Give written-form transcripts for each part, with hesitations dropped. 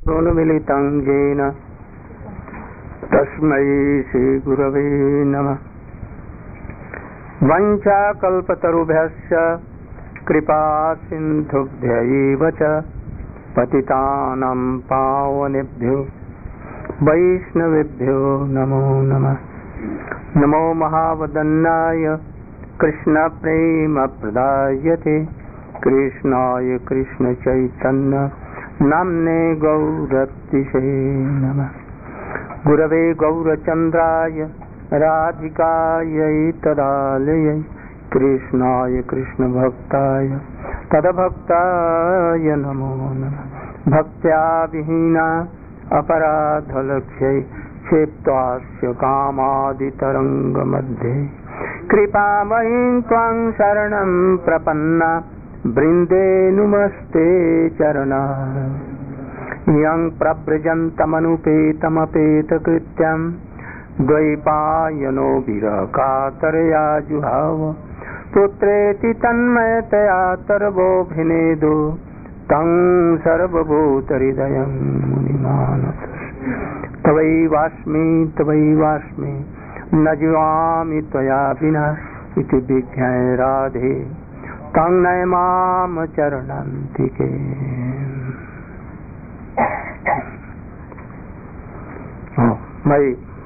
मिलितं येन तस्मै श्रीगुरवे नमः। वञ्चाकल्पतरुभ्यश्च कृपा सिन्धुभ्यैव च पतितानां पावनेभ्यो वैष्णवेभ्यो नमो नमः। नमो महावदन्नाय कृष्णप्रेमप्रदायते कृष्णाय कृष्णचैतन्य नाम्ने गौरतिशे नमः। गुरवे गौरचन्द्राय राधिकायै तदालयै कृष्णाय कृष्णभक्ताय तदभक्ताय नमो नमः। भक्त्या विहीना अपराधलक्ष्यै क्षेप्तास्य कामादितरङ्गमध्ये कृपामयीं त्वां शरणं प्रपन्ना वृन्दे नुमस्ते चरणा। यं प्रव्रजन्तमनुपेतमपेतकृत्यं द्वैपायनो विरहकातरया जुहाव पुत्रेति तन्मयतया तरवोऽभिनेदो तं सर्वभूतहृदयं मुनिमानस। तवैवास्मि न जीवामि त्वया विना इति विज्ञाय राधे तं नयमाम चरणान्तिके। My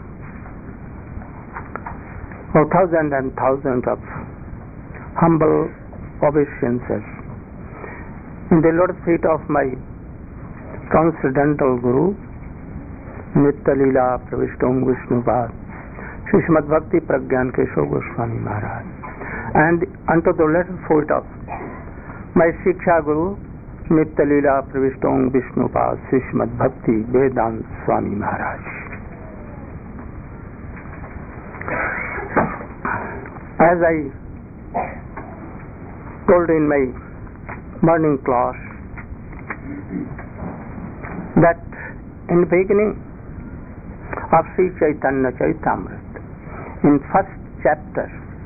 thousands and thousands of humble obeisances in the lotus feet of my transcendental Guru, Nitya Leela Pravishtam Vishnupad, Srimad Bhakti Pragyan Keshava Goswami Maharaj, and unto the lotus feet of my Shiksha Guru, Nitya Leela Pravishtam Vishnupad, Srimad Bhakti Vedanta Swami Maharaj. As I told in my morning class that in the beginning of Sri Chaitanya Charitamrita, in first chapter,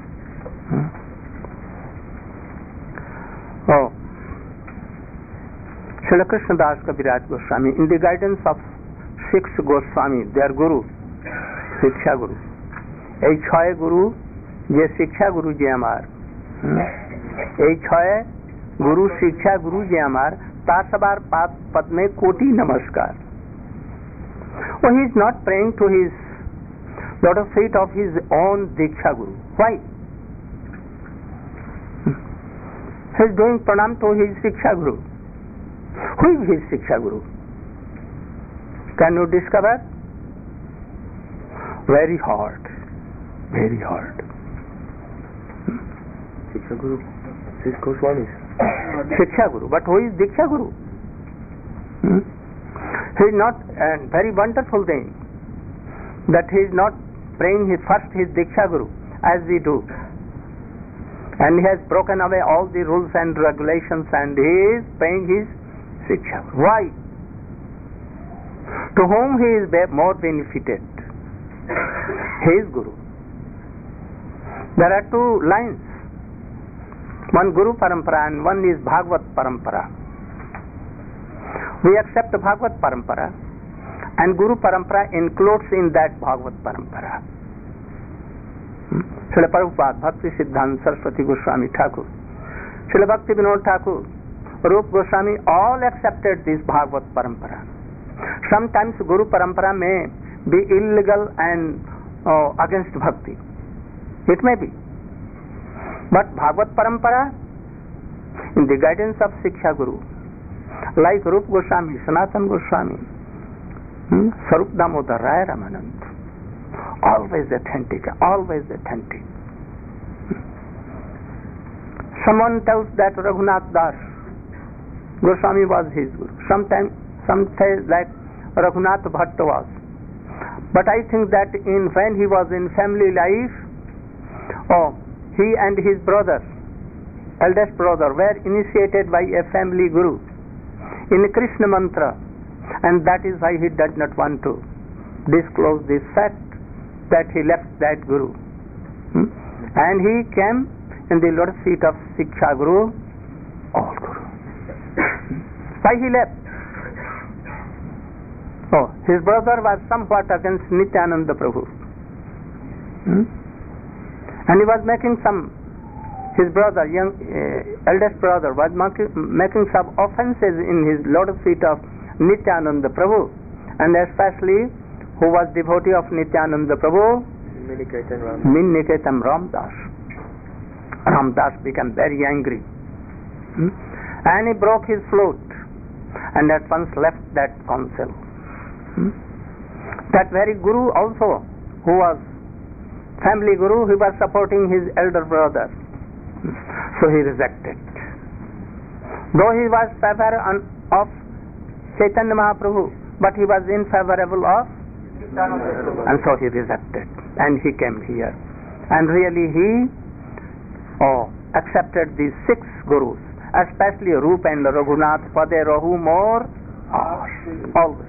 Srila Krishnadas Kaviraj Goswami, in the guidance of six Goswami, their Guru, Shiksha Guru, এই ছয় গুরু যে শিক্ষা গুরু যে আমার, এই ছয় গুরু শিক্ষা গুরু যে আমার, তার সবার পদ में कोटि नमस्कार. Oh, he is not praying to his lotus feet of his own Diksha Guru. Why? He is doing pranam to his Shiksha Guru. Who is his Shiksha Guru? Can you discover? Very hard. Very hard. Shiksha Guru, Six Goswamis. Shiksha Guru, but who is Diksha Guru? He is not, and very wonderful thing that he is not praying his Diksha Guru as we do, and he has broken away all the rules and regulations and he is praying his Shiksha Guru. Why? To whom he is more benefited? His Guru. There are two lines, one Guru Parampara and one is Bhagavad Parampara. We accept Bhagavad Parampara and Guru Parampara includes in that Bhagavad Parampara. Srila Prabhupada, Bhakti Siddhanta Saraswati Goswami Thakur, Srila Bhakti Vinod Thakur, Rup Goswami, all accepted this Bhagavad Parampara. Sometimes Guru Parampara may be illegal and against Bhakti. It may be. But Bhagavad Parampara, in the guidance of Shiksha Guru, like Rup Goswami, Sanatan Goswami, Sarup Damodar, Raya Ramanand, always authentic, always authentic. Someone tells that Raghunath Das Goswami was his Guru. Sometimes some say that Raghunath Bhatta was. But I think that when he was in family life, he and his brother, eldest brother, were initiated by a family guru in Krishna mantra, and that is why he did not want to disclose this fact that he left that guru. And he came in the lotus feet of Shiksha Guru, all Guru. Why he left? Oh, his brother was somewhat against Nityananda Prabhu. And he was making his brother, eldest brother, was making some offenses in his lotus feet of Nityananda Prabhu, and especially who was devotee of Nityananda Prabhu? Miniketan Ramdas. Ramdas became very angry, and he broke his flute, and at once left that council. That very Guru also, who was family Guru, he was supporting his elder brother, so he rejected. Though he was favor of Chaitanya Mahaprabhu, but he was unfavorable of, and so he rejected, and he came here, and really he accepted these 6 Gurus, especially Rup and Raghunath, Pade Rahu more always.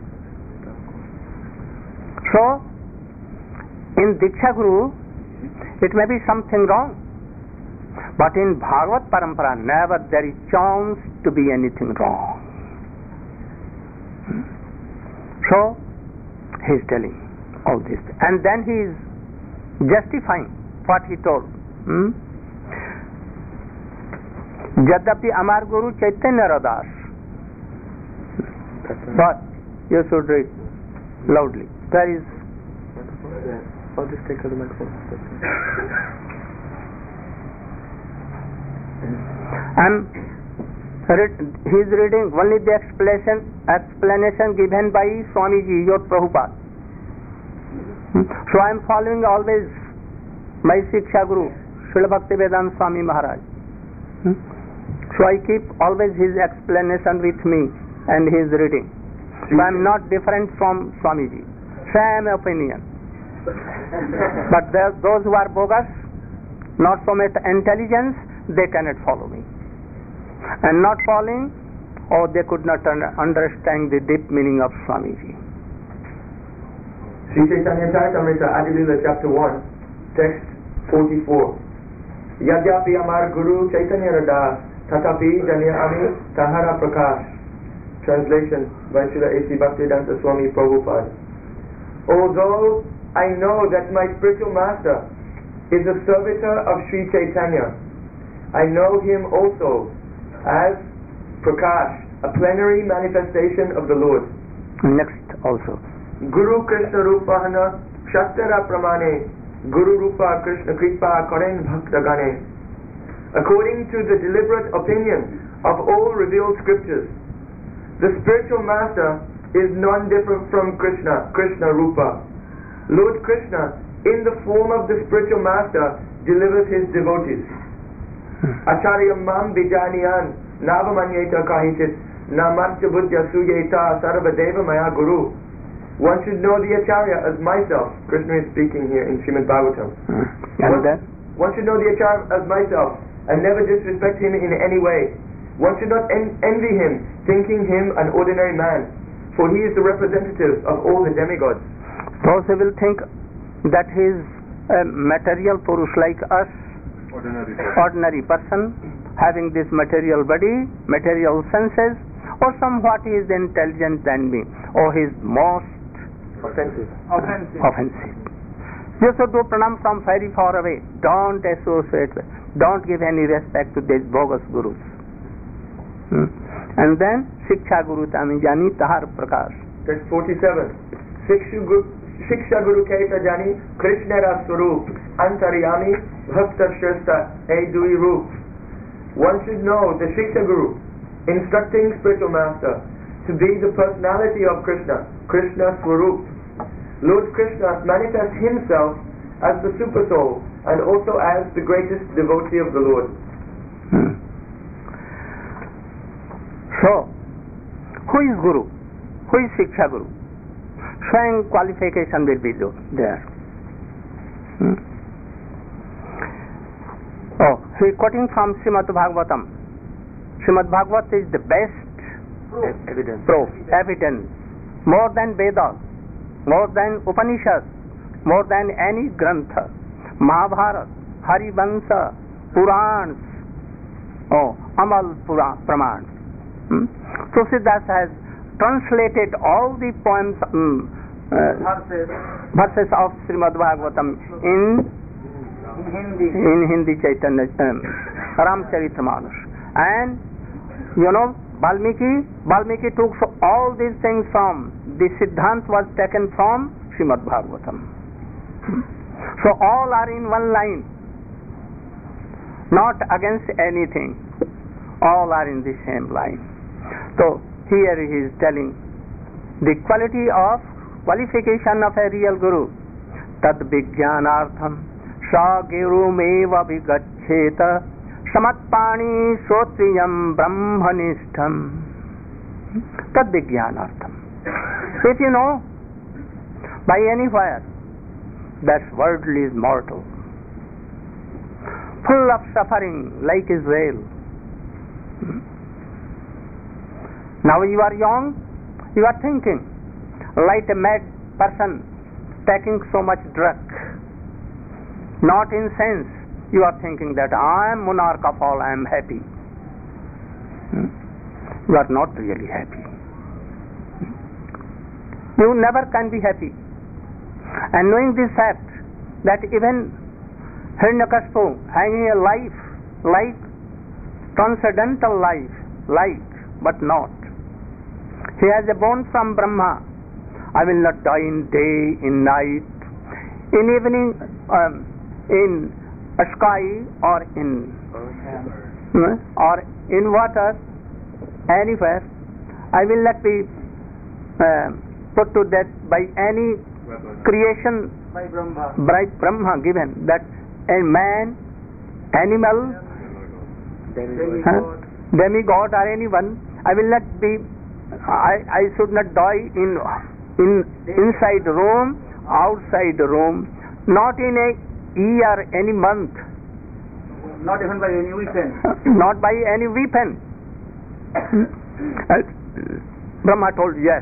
So in Diksha Guru it may be something wrong, but in Bhagavat Parampara never there is chance to be anything wrong. So he is telling all this, and then he is justifying what he told. Jadapi Amar Guru Chaitanya Radas. But you should read loudly. There is. I'll just take out the microphone. And he is reading only the explanation given by Swamiji Yod Prabhupada. So I am following always my Shiksha Guru, Srila Bhaktivedanta Swami Maharaj. So I keep always his explanation with me and his reading. So I am not different from Swamiji. Same opinion. But those who are bogus, not so much intelligence, they cannot follow me. And not following, they could not understand the deep meaning of Swamiji. Sri Chaitanya Charitamrita, Adilila, chapter 1, text 44. Yadyapi Amar Guru Chaitanya Radas, Tatapi Janyami Tahara Prakash. Translation by Srila A.C. Bhaktivedanta Swami Prabhupada. Although I know that my spiritual master is a servitor of Sri Chaitanya, I know him also as Prakash, a plenary manifestation of the Lord. Next also. Guru Krishna Rupahana Kshattara Pramane Guru Rupa Krishna Kripa Karen Bhakta Gane. According to the deliberate opinion of all revealed scriptures, the spiritual master is non-different from Krishna, Krishna Rupa. Lord Krishna, in the form of the spiritual master, delivers his devotees. Acharya mam vijaniyan navamanyeta kahichit namatya buddhya suyeta sarvadeva maya guru. One should know the Acharya as myself. Krishna is speaking here in Srimad Bhagavatam. One should know the Acharya as myself and never disrespect him in any way. One should not envy him, thinking him an ordinary man, for he is the representative of all the demigods. Those who will think that he is a material Purush like us, ordinary person, having this material body, material senses, or somewhat he is intelligent than me, or he is most offensive. You should do pranam from very far away. Don't associate with, don't give any respect to these bogus gurus. And then Shiksha Guru Tami Jani Tahar Prakash. Text 47. Shiksha Guru Kaita Jani Krishna Ra Swarup Antaryami Bhakta Shrestha Hey Dui Roop. One should know the Shiksha Guru, instructing spiritual master, to be the personality of Krishna, Krishna Swarup. Lord Krishna manifests himself as the super soul and also as the greatest devotee of the Lord. So, who is Guru? Who is Shiksha Guru? Showing qualification will be there. He is quoting from Srimad Bhagavatam. Srimad Bhagavat is the best evidence, more than Vedas, more than Upanishads, more than any Grantha, Mahabharata, Harivansa, Purans, Amal Pramans. Tulsidas has translated all the poems, verses of Srimad Bhagavatam in Hindi Chaitanya Ramcharitmanas. And you know, Valmiki took all these things from, the Siddhant was taken from Srimad Bhagavatam. So all are in one line, not against anything. All are in the same line. So here he is telling the qualification of a real guru. Tad vijnanartham sa gurumeva vigaccheta samatpani sotriyam brahmanishtam. Tad vijnanartham. If you know by anywhere that world is mortal, full of suffering like Israel. Now you are young, you are thinking like a mad person taking so much drug. Not in sense, you are thinking that I am monarch of all, I am happy. You are not really happy. You never can be happy. And knowing this fact, that even Hiranyakashipu having a life like transcendental life, but not. He has a bone from Brahma. I will not die in day, in night, in evening, in sky, or in water, anywhere. I will not be put to death by any creation by Brahma given, that a man, animal, demigod or anyone. I will not be. I should not die in inside room, outside room, not in a year, any month, not even by any weapon. Not by any weapon. Brahma told yes.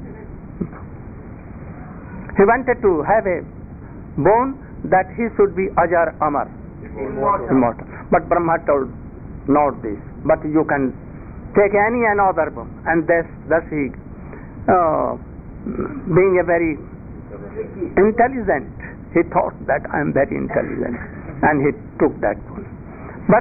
He wanted to have a bone that he should be Ajar Amar, immortal. But Brahma told not this, but you can take any another bone. And thus he, being a very intelligent, he thought that I am very intelligent, and he took that bone. But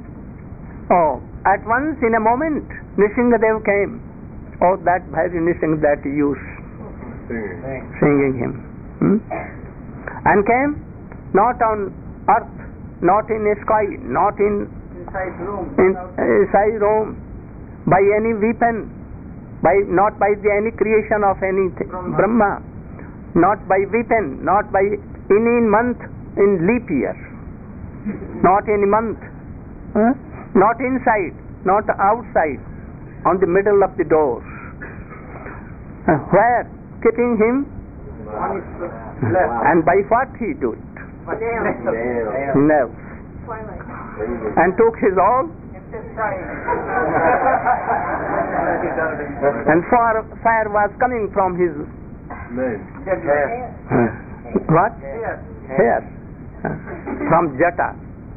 at once, in a moment, Nishingadev came. Oh, that very Nishingadev that you singing him, and came not on earth, not in sky, not in inside room, by any weapon, not by any creation of any Brahma, not by weapon, not by any month in leap year, not any month, not inside, not outside, on the middle of the door. Where? Keeping him on his left. And by what he do it? No. And took his all. And fire was coming from his what? Hair. From Jata.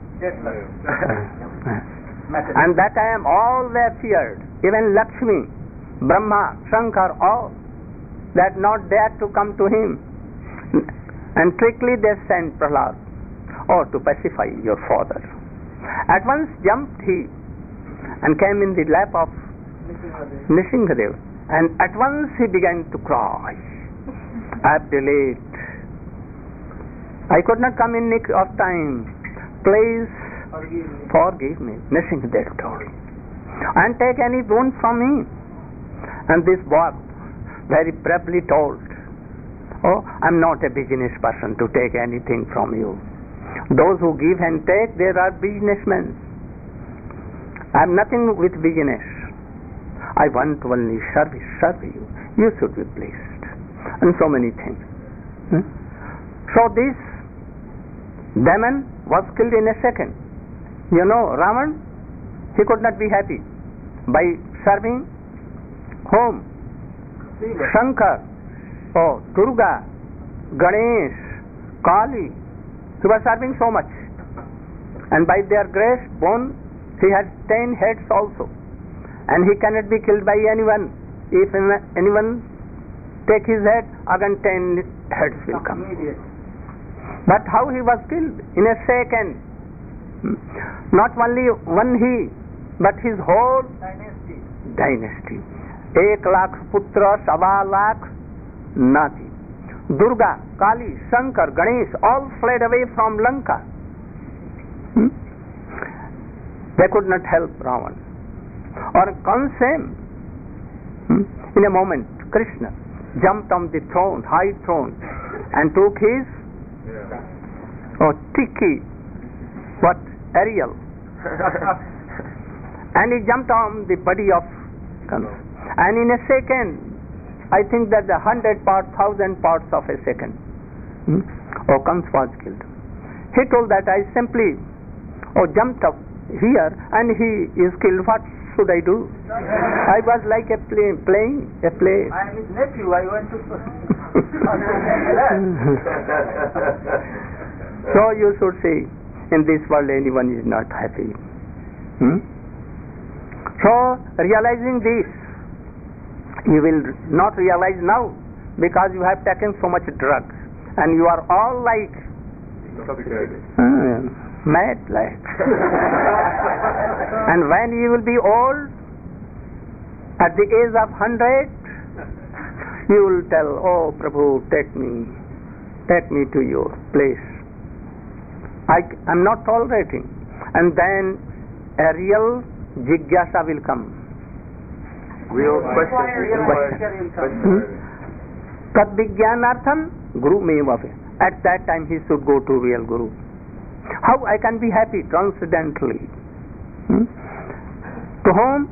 And that time all were feared. Even Lakshmi, Brahma, Shankar, all that not dare to come to him. And quickly they sent Prahlad, to pacify your father. At once jumped he and came in the lap of Nishingadev, and at once he began to cry, Abdulate, I could not come in nick of time, please forgive me. Nishingadev told, and take any boon from me. And this boy very bravely told, I'm not a business person to take anything from you. Those who give and take, there are businessmen. I'm nothing with business. I want to only serve you. You should be pleased. And so many things. So this demon was killed in a second. You know, Ravan, he could not be happy by serving whom? Shankar, Durga, Ganesh, Kali. He was serving so much. And by their grace, he had 10 heads also. And he cannot be killed by anyone. if anyone take his head, again 10 heads will come. Immediate. But how he was killed? In a second. Not only one he, but his whole dynasty. 1 lakh putra, 1.25 lakh Nati. Durga, Kali, Shankar, Ganesh, all fled away from Lanka. They could not help Ravan. Or Kansa, in a moment, Krishna jumped on the throne, high throne, and took his tiki, Ariel, and he jumped on the body of Kansa. And in a second, I think that the 100 parts, 1,000 parts of a second, Kansa was killed. He told that I simply jumped up here and he is killed. What should I do? I was like playing a play. I am his nephew. I want to. So you should see, in this world anyone is not happy. So realizing this, you will not realize now because you have taken so much drugs and you are all like mad like. And when you will be old, at the age of 100, you will tell, oh Prabhu, take me to your place. I am not tolerating. And then a real jigyasa will come. Real question. Tad vijnanartham guru mevave. At that time he should go to real guru. How I can be happy transcendentally? To whom?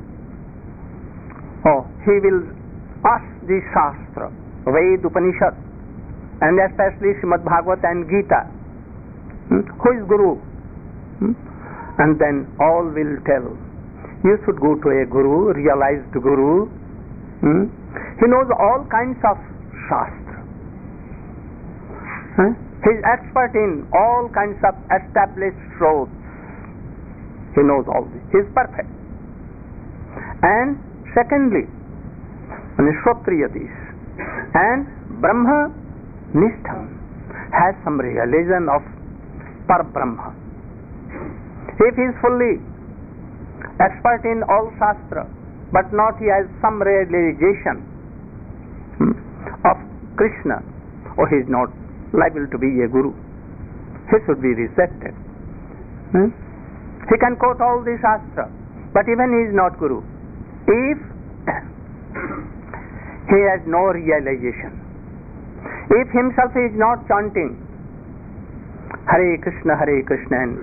He will ask the Shastra, Ved, Upanishad, and especially Srimad Bhagavat and Gita. Who is Guru? And then all will tell. You should go to a Guru, realized Guru. He knows all kinds of Shastra. He is expert in all kinds of established truths. He knows all this. He is perfect. And secondly, Kshatriyadis and Brahma Nishtham has some realization of Par-Brahma. If he is fully expert in all Shastra, but not he has some realization of Krishna, he is not liable to be a guru. He should be rejected. He can quote all the Shastra, but even he is not guru. If he has no realization, if himself he is not chanting Hare Krishna and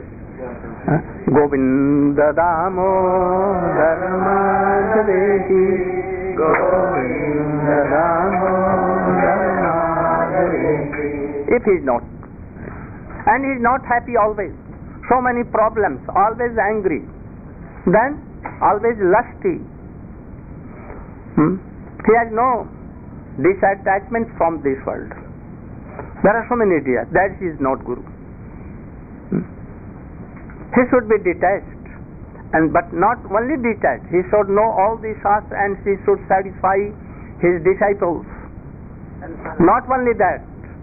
Govinda Damodar Madhvehi, Govinda Damodar Madhvehi. If he is not, and he is not happy always, so many problems, always angry, then always lusty, he has no disattachment from this world. There are so many ideas. That is not Guru. He should be detached, but not only detached. He should know all the Shastra and he should satisfy his disciples. Not only that,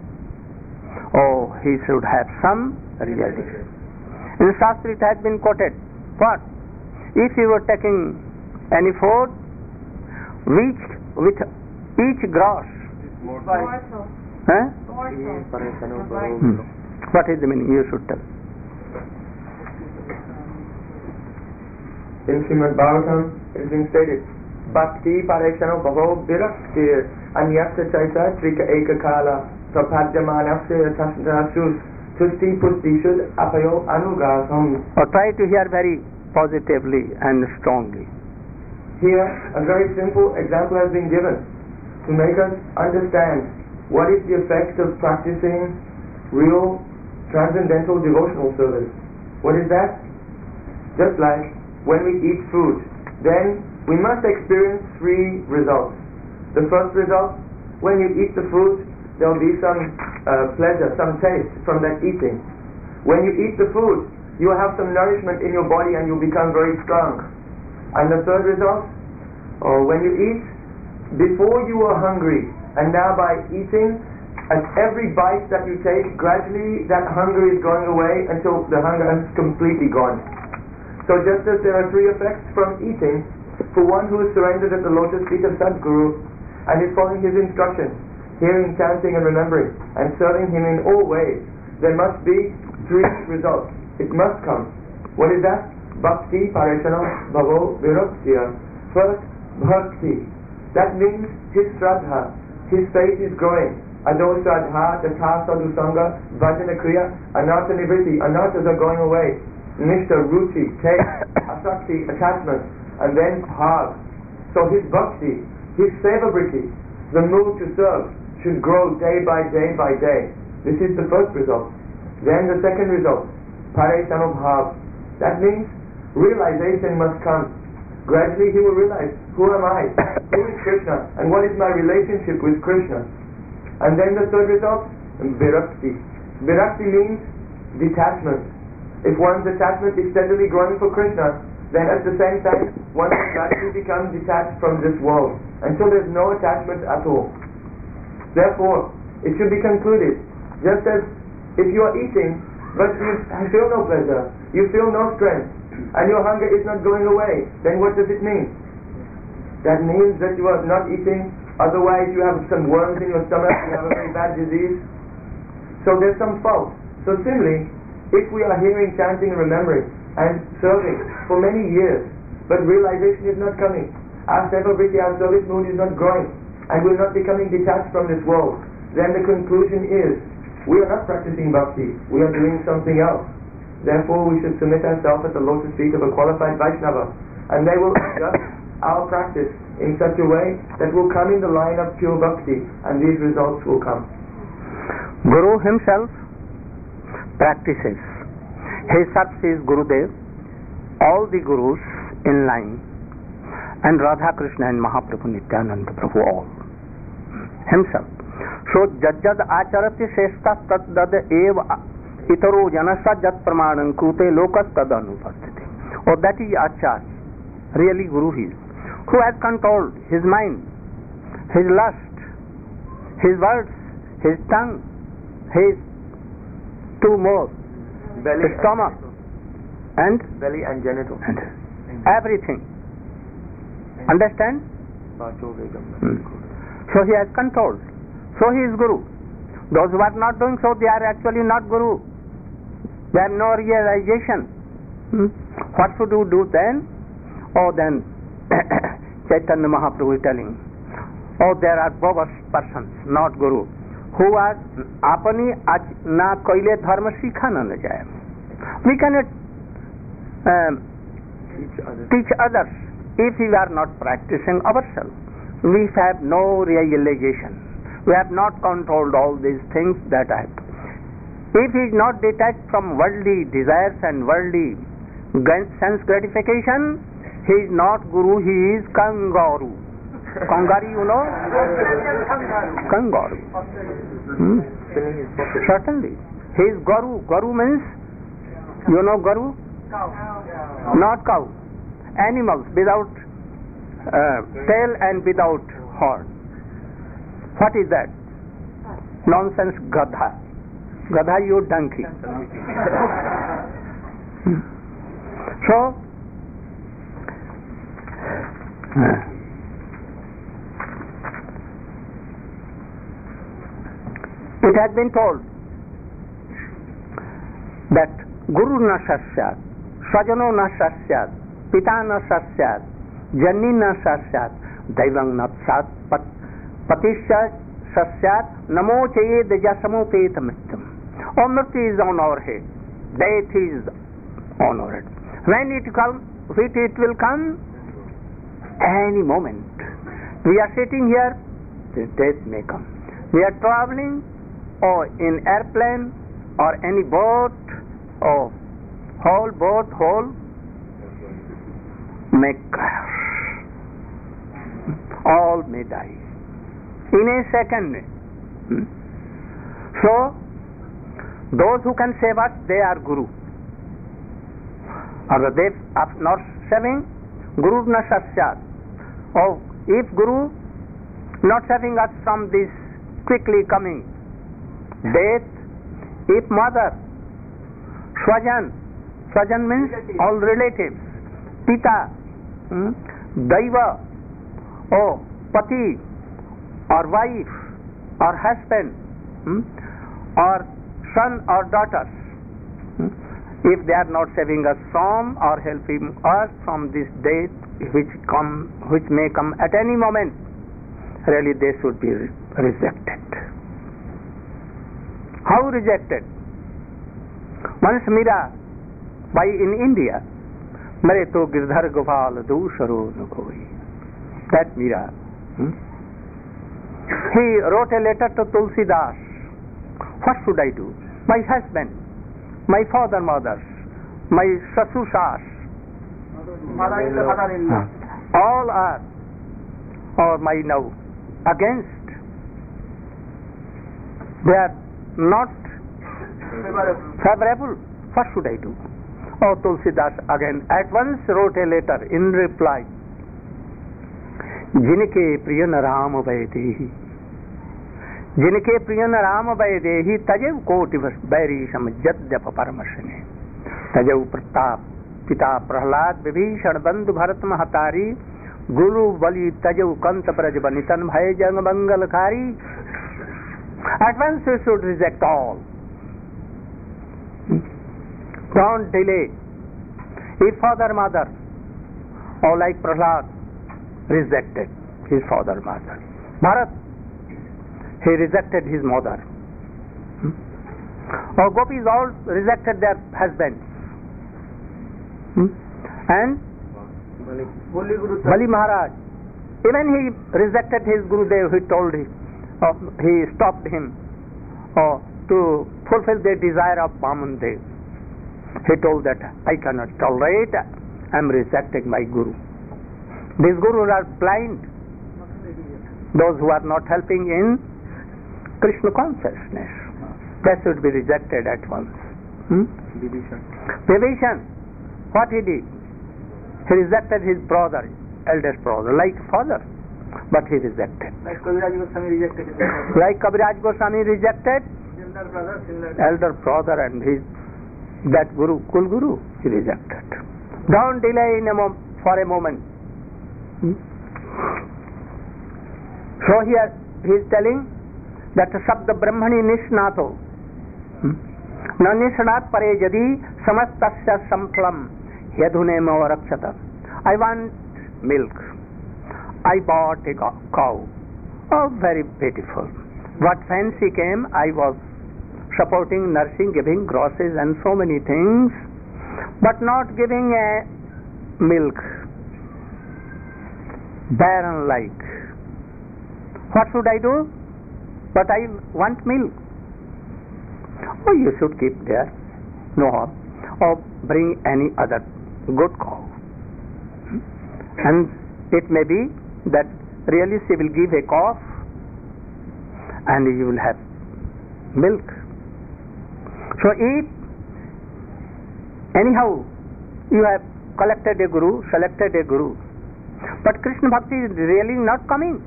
he should have some realization. In Shastra it has been quoted, what? If you were taking any food, which with each gross, what is the meaning? You should tell. In Srimad Bhagavatam it is being stated, Bhakti parekshano bhavo viraktir anyasya chaita trika ekakala prapadyamanasya tasnasus tusti pusti shud apayo anugasam. Try to hear very positively and strongly. Here a very simple example has been given to make us understand what is the effect of practicing real transcendental devotional service. What is that? Just like when we eat food, then we must experience three results. The first result, when you eat the food, there will be some pleasure, some taste from that eating. When you eat the food, you will have some nourishment in your body and you'll become very strong. And the third result, when you eat, before you were hungry, and now by eating, at every bite that you take, gradually that hunger is going away until the hunger is completely gone. So just as there are three effects from eating, for one who is surrendered at the lotus feet of Sadguru and is following his instructions, hearing, chanting and remembering, and serving him in all ways, there must be three results. It must come. What is that? Bhakti, Pareshana, Bhavo, Viraktya. First, Bhakti. That means his Shraddha, his faith is growing. Ado Shraddha, Tatha Sadhu Sangha, Bhajana Kriya, Anartha Nivritti. Anarthas are going away. Nishta, Ruchi, Taste, Asakti, attachment, and then Bhav. So his Bhakti, his Seva-vritti, the mood to serve, should grow day by day by day. This is the first result. Then the second result, Pareshana Bhav. That means realization must come. Gradually he will realize, who am I? Who is Krishna? And what is my relationship with Krishna? And then the third result, Virakti. Virakti means detachment. If one's attachment is steadily growing for Krishna, then at the same time, one will gradually become detached from this world, until there's no attachment at all. Therefore, it should be concluded, just as if you are eating, but you feel no pleasure, you feel no strength, and your hunger is not going away, then what does it mean? That means that you are not eating, otherwise you have some worms in your stomach, you have a very bad disease. So there's some fault. So similarly, if we are hearing, chanting, remembering, and serving for many years, but realization is not coming, our seva-vritti, our service mood is not growing, and we're not becoming detached from this world, then the conclusion is, we are not practicing bhakti, we are doing something else. Therefore we should submit ourselves at the lotus feet of a qualified Vaishnava, and they will adjust our practice in such a way that will come in the line of pure bhakti, and these results will come. Guru himself practices. He serves his Gurudev, all the Gurus in line, and Radha Krishna and Mahaprabhu Nityananda Prabhu all. Himself. So jajjad acharati shrestha taddad eva itaro janasa jat pramanam krute lokas tad anupastiti. Oh, that is Acharya, really Guru he is, who has controlled his mind, his lust, his words, his tongue, his two more, belly, stomach, and belly and genital, and everything. Understand? So he has controlled. So he is Guru. Those who are not doing so, they are actually not Guru. They have no realization. What should you do then? Oh, then Chaitanya Mahaprabhu is telling, oh, there are bogus persons, not Guru, who are apani na koile dharma sikhana na jaye. We cannot teach others if we are not practicing ourselves. We have no realization. We have not controlled all these things that I have. If he is not detached from worldly desires and worldly sense gratification, he is not Guru, he is Kangaru. Kangari, you know? Kangaru. Certainly. He is Guru. Guru means, you know Guru? Cow. Not cow. Animals without tail and without horn. What is that? Nonsense, Gadha. Gadha, you donkey. So, it has been told that Guru na sasyat, Swajano na sasyat, Pita na sasyat, Janni na sasyat, Daivang na sat, Patisya sasyat, Namo chaye dejasamo peta mrityam. Oh, mriti is on our head, death is on our head. When it comes, it will come any moment. We are sitting here, the death may come. We are traveling, or in airplane, or any boat, or whole boat, whole may crash. All may die in a second. So, those who can save us, they are Guru. Or they are not saving, Guru na sasyat. Oh, if Guru not saving us from this quickly coming death. If mother, swajan means all relatives, pita, daiva, or pati, or wife, or husband, or son or daughters, if they are not saving us from or helping us from this death which may come at any moment, really they should be rejected. How rejected? Once Mira, by in India, Mare to girdhar gopal dusaro nukoi. That Mira, he wrote a letter to Tulsidas. What should I do? My husband, my father, mothers, my sasusas, all are, or my now, against. They are not favorable. What should I do? Oh, Tulsidas again at once wrote a letter in reply. जिनके प्रियन राम वैदेही, जिनके प्रियन राम वैदेही, तजव कोटि बैरी समजद्यप परमशने, तजव प्रताप पिता प्रहलाद विभीषण बंधु भरत महतारी, गुरु बलि तजव कंत ब्रज बनितन भय जंग मंगलकारी. At once you should reject all. Don't delay. If father, mother, or like Prahlad, rejected his father, mother. Bharat, he rejected his mother. Or gopis all rejected their husbands. And Bali Maharaj, even he rejected his Gurudev. He told him, he stopped him to fulfill the desire of Vaman Dev. He told that I cannot tolerate, I am rejecting my Guru. These Gurus are blind, those who are not helping in Krishna consciousness. That should be rejected at once. Vibhishan, what he did? He rejected his brother, eldest brother, like father, but he rejected. Like Kaviraj Goswami rejected his brother. Like Kaviraj Goswami rejected elder brother and his that Guru, Kul Guru, he rejected. Don't delay for a moment. So here he is telling that Sabda Brahmani Nishnato Na Nishnat Pare Jadi Samastasya Samplam Yadhunema Rakshata. I want milk. I bought a cow. Oh, very beautiful. What fancy came, I was supporting, nursing, giving grosses and so many things, but not giving a milk. Barren like. What should I do? But I want milk. Oh, you should keep there. No harm. Or bring any other good cow. And it may be that really she will give a calf and you will have milk. So if anyhow you have collected a guru, selected a guru, but Krishna Bhakti is really not coming.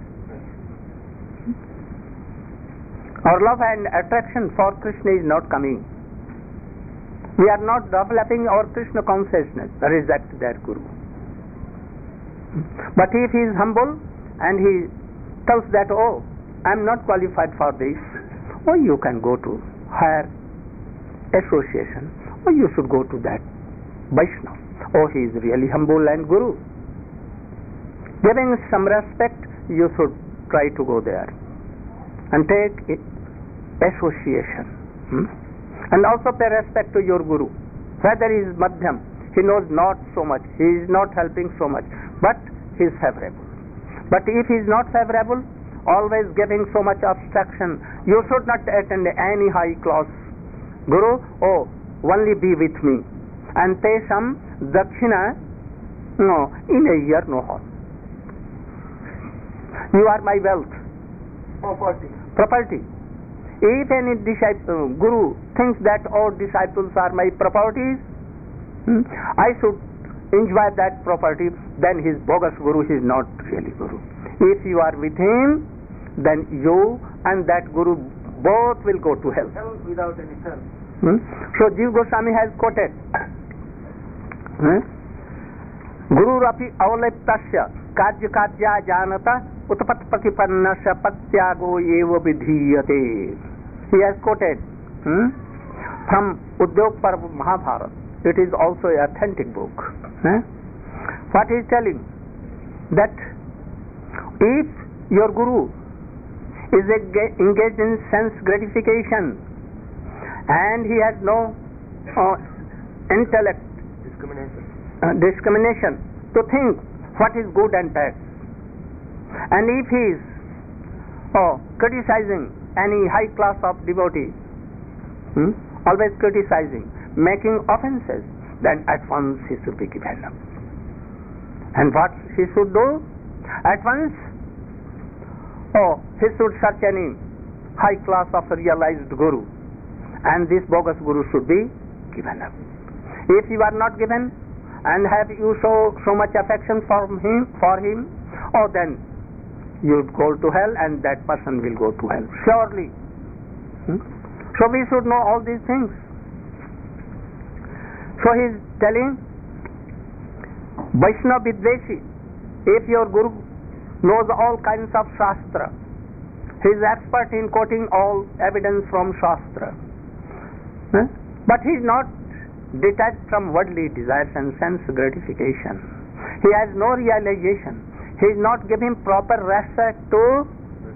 Our love and attraction for Krishna is not coming. We are not developing our Krishna consciousness. Reject that guru. But if he is humble and he tells that, oh, I am not qualified for this, oh, you can go to higher association, or you should go to that Vaishnava. Oh, he is really humble and guru. Giving some respect, you should try to go there and take association. And also pay respect to your guru. Whether he is madhyam, he knows not so much, he is not helping so much, but he is favorable. But if he is not favorable, always giving so much obstruction, you should not attend any high class guru. Oh, only be with me and pay some dakshina. No, in a year, no harm. You are my wealth, property. If any disciple, guru thinks that all disciples are my properties, I should enjoy that property, then his bogus guru is not really guru. If you are with him, then you and that Guru both will go to hell. Hell without any hell. So Jiva Goswami has quoted, Guru Rapi Avaliptasya Kajya Kajya Janata Utpat Patipannasya Patyago Eva Vidhiyate. He has quoted from Udyog Parv Mahabharata. It is also an authentic book. What he is telling? That if your Guru is engaged in sense gratification and he has no intellect discrimination to think what is good and bad, and if he is criticizing any high class of devotee, always criticizing, making offenses, then at once he should be given up. And what he should do? At once, he should search any high class of realized Guru, and this bogus Guru should be given up. If you are not given, and have you so much affection for him, then you would go to hell, and that person will go to hell surely. So we should know all these things. So he is telling Vaishnava Vidveshi, if your Guru knows all kinds of Shastra, he is expert in quoting all evidence from Shastra, but he is not detached from worldly desires and sense gratification. He has no realization. He is not giving proper respect to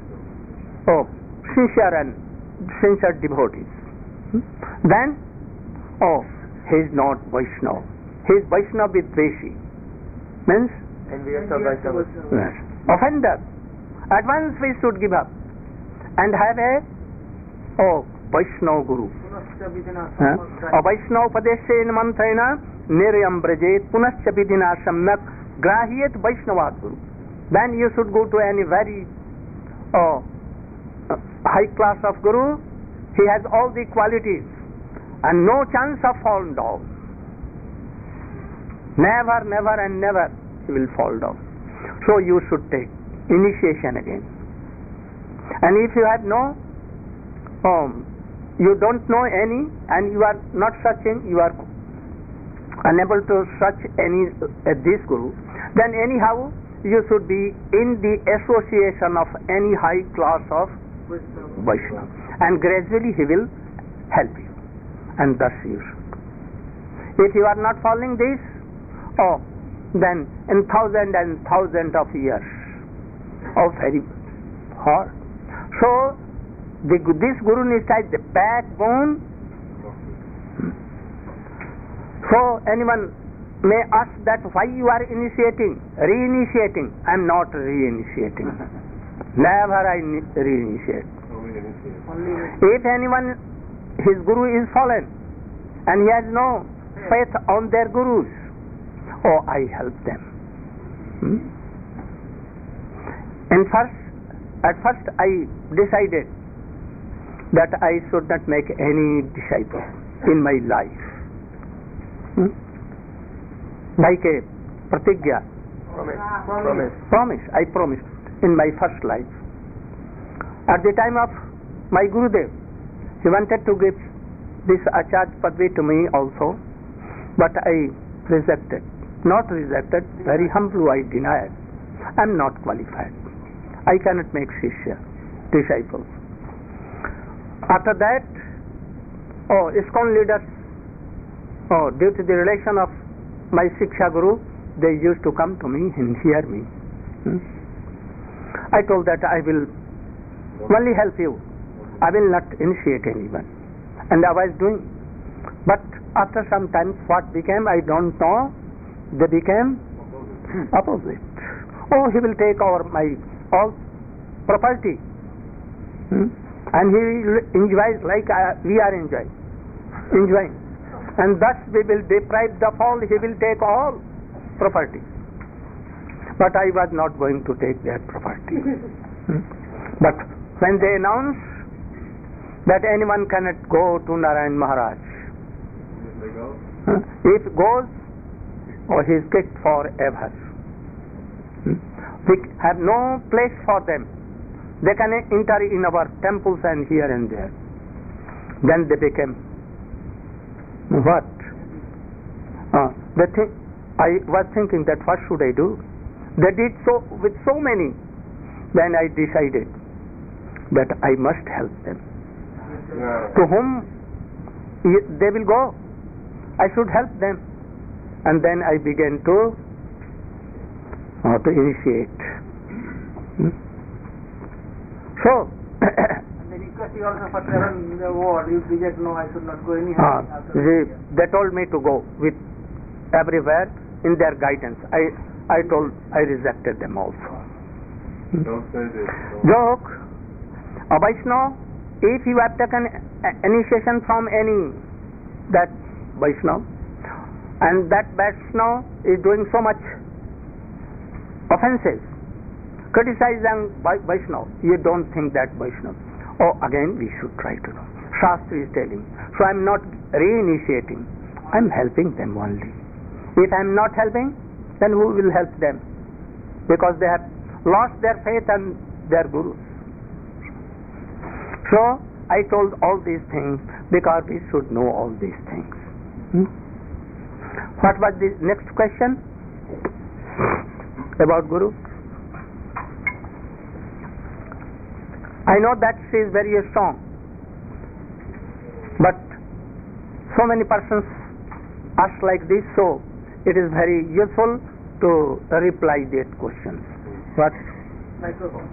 sincere devotees. Then, he is not Vaishnava. He is Vaishnava Vidveshi. Means? Yes. Offender. At once we should give up and have a Vaishnava Guru. Vaishnava Padeshen Mantrena Niryam Brajet Punascha Vidina Samyak Grahyet Vaishnava Guru. Then you should go to any very high class of Guru. He has all the qualities and no chance of falling down. Never, never and never he will fall down. So you should take initiation again. And if you have you don't know any, and you are not searching, you are unable to search any this Guru, then anyhow you should be in the association of any high class of Vaishnava, and gradually he will help you, and thus you should. If you are not following this, then in thousands and thousands of years, very hard. So this Guru Nishtha is the backbone. So anyone may ask that why you are reinitiating. I am not reinitiating. Never I reinitiate. If anyone, his Guru is fallen and he has no faith on their Gurus, I help them. At first I decided that I should not make any disciple in my life. Like a pratigya, promise. I promised in my first life. At the time of my Gurudev, he wanted to give this Acharya Padvi to me also, but I rejected. Not rejected, very humbly I denied. I am not qualified. I cannot make disciples. After that, ISKCON leaders, due to the relation of my Shiksha Guru, they used to come to me and hear me. I told that I will only help you. I will not initiate anyone. And I was doing. But after some time, what became, I don't know. They became opposite. He will take over my all property. And he will enjoy like we are enjoying. And thus we will deprive the all, he will take all property. But I was not going to take that property. But when they announce that anyone cannot go to Narayan Maharaj, if goes, he is kicked forever. We have no place for them. They can enter in our temples and here and there. Then they became what? I was thinking that what should I do? They did so with so many. Then I decided that I must help them. To whom they will go, I should help them. And then I began to initiate. So the request is also for travel in the world. You reject, no, I should not go anyhow. They told me to go with everywhere in their guidance. I rejected them also. Don't say this. Joke. A Vaishnava, if you have taken initiation from any that Vaishnava, and that Vaishnava is doing so much offenses, criticizing Vaishnava, you don't think that Vaishnava. Oh, again we should try to know. Shastra is telling. So I am not reinitiating. I am helping them only. If I am not helping, then who will help them? Because they have lost their faith and their gurus. So I told all these things because we should know all these things. What was the next question about Guru? I know that she is very strong, but so many persons ask like this, so it is very useful to reply that questions. What? Microphone.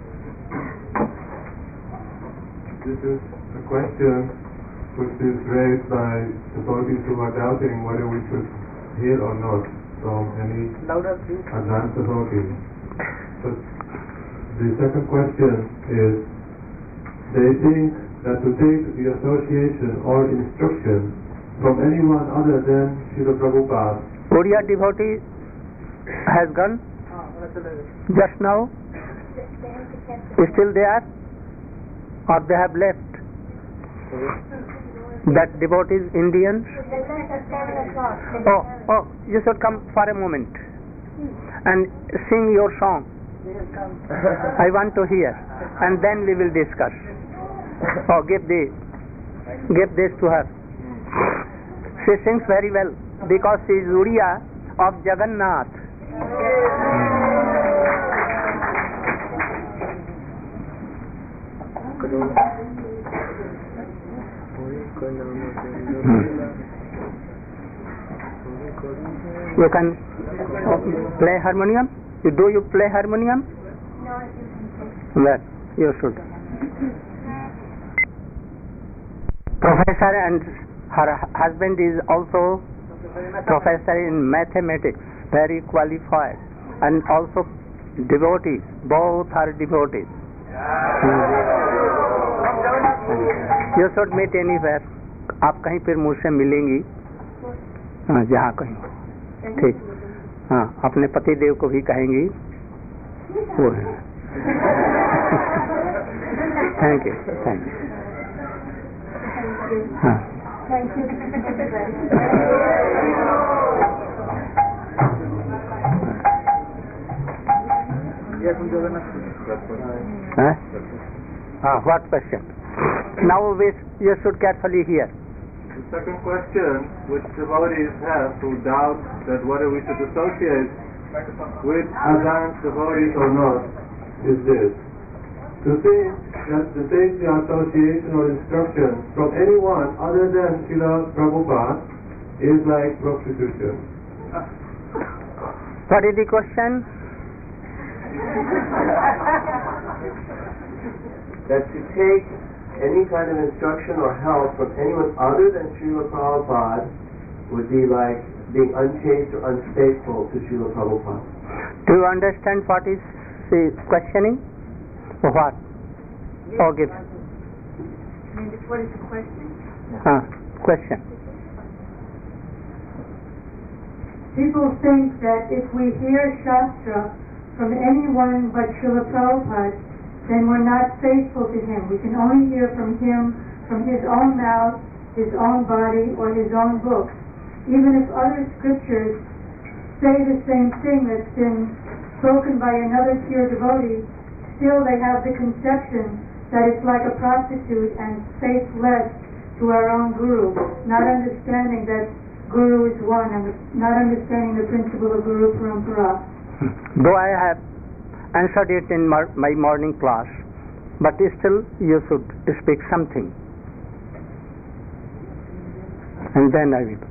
This is a question which is raised by devotees who are doubting whether we should hear or not from any Louder, please. advanced devotee. But the second question is, they think that to take the association or instruction from anyone other than Srila Prabhupada. Oriya devotee has gone just now. Is still there, or they have left? That devotee is Indian. Oh, you should come for a moment and sing your song. I want to hear, and then we will discuss. Oh, give this to her. She sings very well because she is Uriya of Jagannath. You can play harmonium? Do you play harmonium? Well, you should. Professor, and her husband is also professor in mathematics, very qualified, and also devotees. Both are devotees. You should meet anywhere. आप कहीं फिर मुझसे मिलेंगी, जहाँ कहीं. ठीक. हाँ, अपने पति देव को भी कहेंगी. वो है. Thank you. हाँ. What question? Now you should carefully hear. The second question which devotees have who doubt that whether we should associate with advanced devotees or not is this. To think that to take the association or instruction from anyone other than Srila Prabhupada is like prostitution. What is the question? That to take any kind of instruction or help from anyone other than Srila Prabhupada would be like being unchaste or unfaithful to Srila Prabhupada. Do you understand what is the questioning? What? Oh, give. What is the question? Question. People think that if we hear Shastra from anyone but Srila Prabhupada, then we're not faithful to him. We can only hear from him from his own mouth, his own body, or his own books. Even if other scriptures say the same thing that's been spoken by another pure devotee, still they have the conception that it's like a prostitute and faithless to our own Guru, not understanding that Guru is one and not understanding the principle of Guru Parampara. Though I have answered it in my morning class, but still you should speak something. And then I will.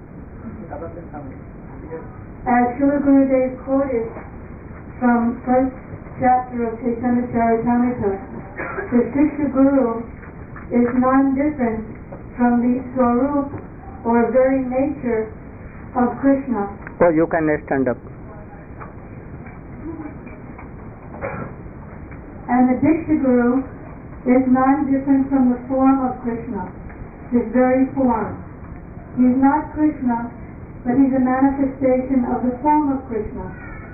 As Srila Gurudev quoted from first chapter of Chaitanya Charitamrita, the Shiksha Guru is non-different from the Swarup or very nature of Krishna. Oh, you can stand up. And the Diksha Guru is non-different from the form of Krishna, his very form. He's not Krishna, but he's a manifestation of the form of Krishna.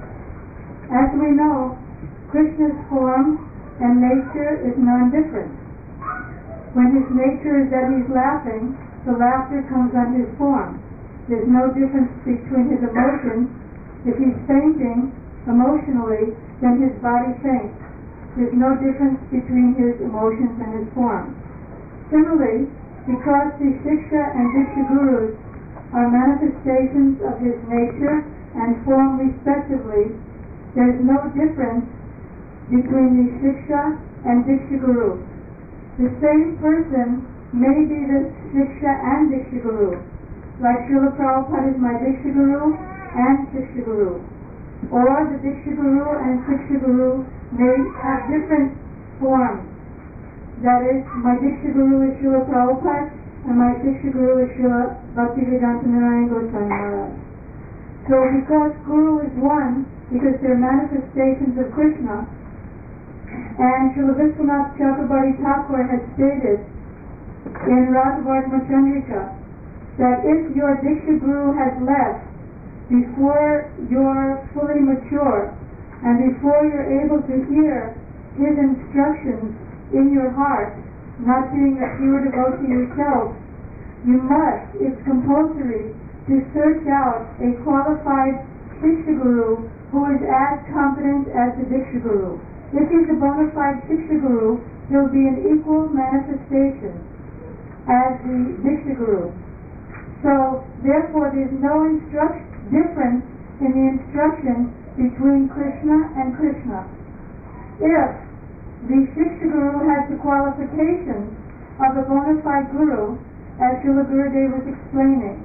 As we know, Krishna's form and nature is non-different. When his nature is that he's laughing, the laughter comes on his form. There's no difference between his emotions. If he's fainting emotionally, then his body faints. There's no difference between his emotions and his form. Similarly, because the Shiksha and Diksha Gurus are manifestations of his nature and form respectively, there's no difference between the Shiksha and Diksha Guru. The same person may be the Shiksha and Diksha Guru, like Srila Prabhupada is my Diksha Guru and Shiksha Guru. Or the Diksha Guru and Shiksha Guru may have different forms. That is, my Diksha Guru is Srila Prabhupada and my Shiksha Guru is Srila Bhaktivedanta Narayana Goswami Maharaj. So because Guru is one, because they're manifestations of Krishna, and Srila Vishwanath Chakrabarti Thakur has stated in Radhavardhana Chandrika that if your Diksha Guru has left before you're fully mature and before you're able to hear his instructions in your heart, not being a pure devotee yourself, you must, it's compulsory, to search out a qualified Shiksha Guru who is as competent as the Diksha Guru. If he's a bona fide Shiksha Guru, he'll be an equal manifestation as the Diksha Guru. So, therefore, there's no difference in the instruction between Krishna and Krishna. If the Shiksha Guru has the qualifications of a bona fide Guru, as Srila Gurudev was explaining,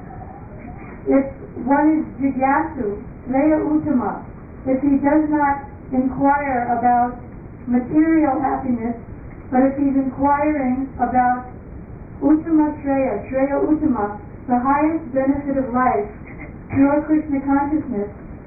if one is Jigyasu, Leya Uttama, if he does not inquire about material happiness, but if he's inquiring about Uttama Shreya, Shreya Uttama, the highest benefit of life, pure Krishna consciousness,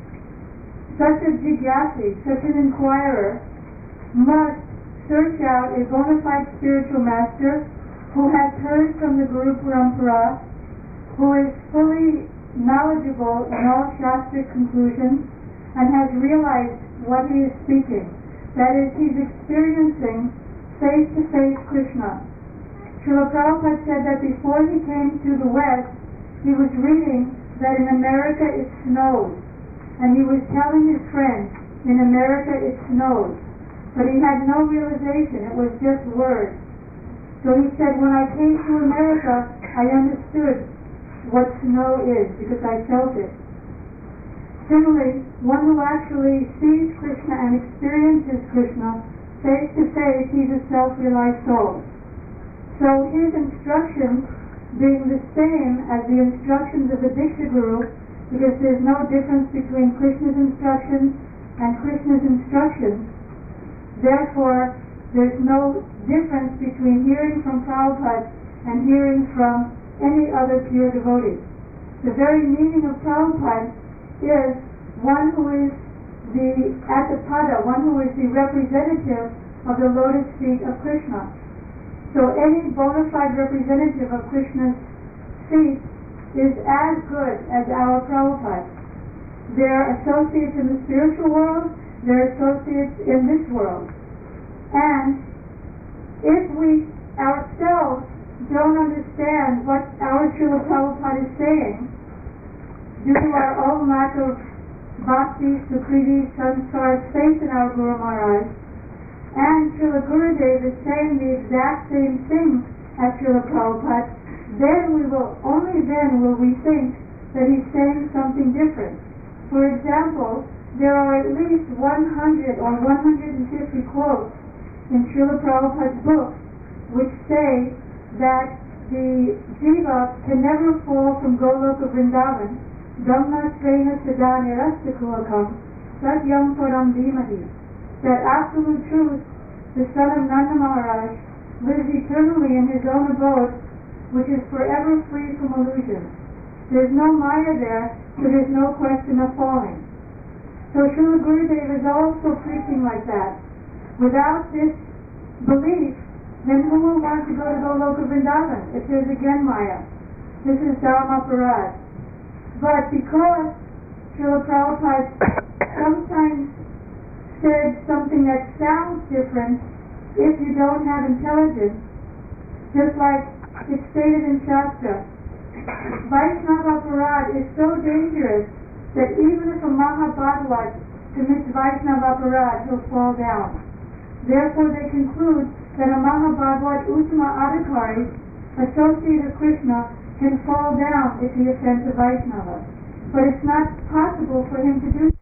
such a Jigyasi, such an inquirer, must search out a bona fide spiritual master who has heard from the Guru Parampara, who is fully knowledgeable in all Shastra conclusions, and has realized what he is speaking. That is, he's experiencing face-to-face Krishna. Srila Prabhupada said that before he came to the West, he was reading that in America it snows. And he was telling his friends, in America it snows. But he had no realization, it was just words. So he said, when I came to America, I understood what snow is, because I felt it. Similarly, one who actually sees Krishna and experiences Krishna face to face, he's a self-realized soul. So his instructions being the same as the instructions of the Diksha Guru, because there's no difference between Krishna's instructions and Krishna's instructions, therefore there's no difference between hearing from Prabhupada and hearing from any other pure devotee. The very meaning of Prabhupada is one who is the Atapada, one who is the representative of the lotus feet of Krishna. So any bona fide representative of Krishna's feet is as good as our Prabhupada. They're associates in the spiritual world, they're associates in this world. And if we ourselves don't understand what our Srila Prabhupada is saying, due to our own lack of bhakti, sukriti, samskar, faith in our Guru Maharaj, and Srila Gurudev is saying the exact same thing as Srila Prabhupada, then only then will we think that he's saying something different. For example, there are at least 100 or 150 quotes in Srila Prabhupada's book which say that the jiva can never fall from Goloka Vrindavan, Dhamma Svena Sadhana Rastakulakam, Satyam Param Dhimahi. That absolute truth, the son of Nanda Maharaj, lives eternally in his own abode, which is forever free from illusion. There's no Maya there, so there's no question of falling. So Srila Gurudev is also preaching like that. Without this belief, then who will want to go to Goloka Vrindavan if there's again Maya? This is Dharma Parad. But because Srila Prabhupada sometimes said something that sounds different if you don't have intelligence, just like it's stated in Shastra, Vaishnava Parad is so dangerous that even if a Mahabhagavad commits Vaishnava Parad, he'll fall down. Therefore they conclude that a Mahabhagavad Uttama Adhikari, associate of Krishna, can fall down if he offends a Vaishnava. But it's not possible for him to do